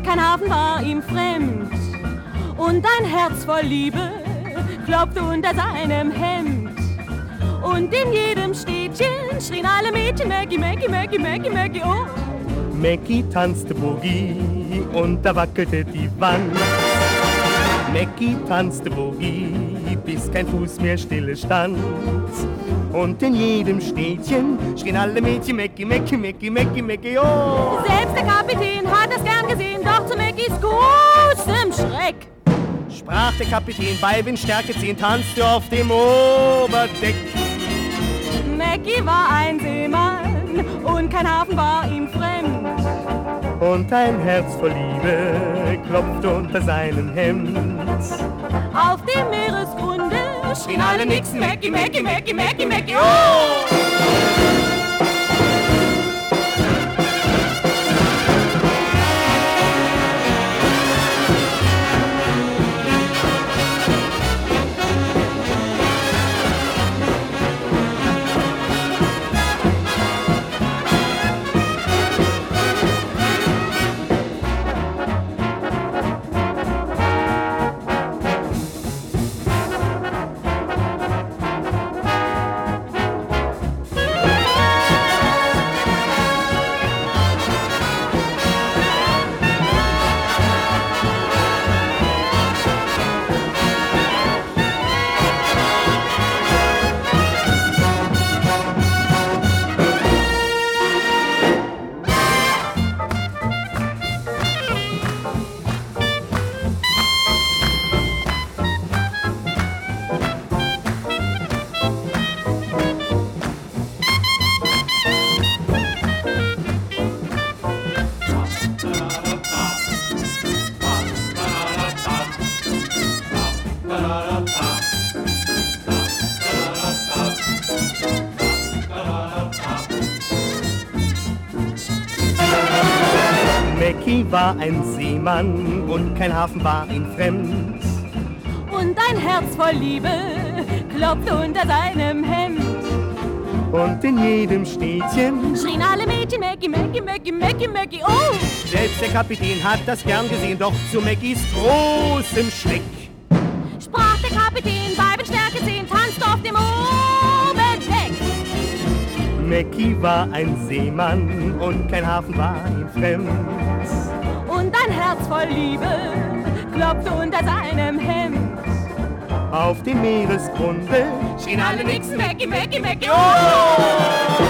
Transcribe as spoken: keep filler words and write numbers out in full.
kein Hafen war ihm fremd. Und ein Herz voll Liebe klopfte unter seinem Hemd. Und in jedem Städtchen schrien alle Mädchen Maggie, Maggie, Maggie, Maggie, Maggie, oh. Maggie tanzte Boogie und da wackelte die Wand. Maggie tanzte Boogie, bis kein Fuß mehr stille stand. Und in jedem Städtchen schrien alle Mädchen Maggie, Maggie, Maggie, Maggie, Maggie, oh. Selbst der Kapitän hat es gern gesehen, doch zu Maggies großem Schreck sprach der Kapitän, bei Windstärke zehn tanzte auf dem Oberdeck. Maggie war ein Seemann und kein Hafen war ihm fremd. Und ein Herz voll Liebe klopfte unter seinem Hemd. Auf dem Meeresgrunde schrien alle Nixen Maggie, Maggie, Maggie, Maggie, Maggie, oh! Maggie war ein Seemann und kein Hafen war ihm fremd. Und ein Herz voll Liebe klopfte unter seinem Hemd. Und in jedem Städtchen schrien alle Mädchen Maggie, Maggie, Maggie, Maggie, Maggie, oh! Selbst der Kapitän hat das gern gesehen, doch zu Maggies großem Schreck sprach der Kapitän, bei Windstärke zehn tanzte auf dem Oberdeck. Maggie war ein Seemann und kein Hafen war ihm fremd. Und ein Herz voll Liebe klopfte unter seinem Hemd. Auf dem Meeresgrunde schrien alle Nixen Maggie, Maggie, Maggie, oh!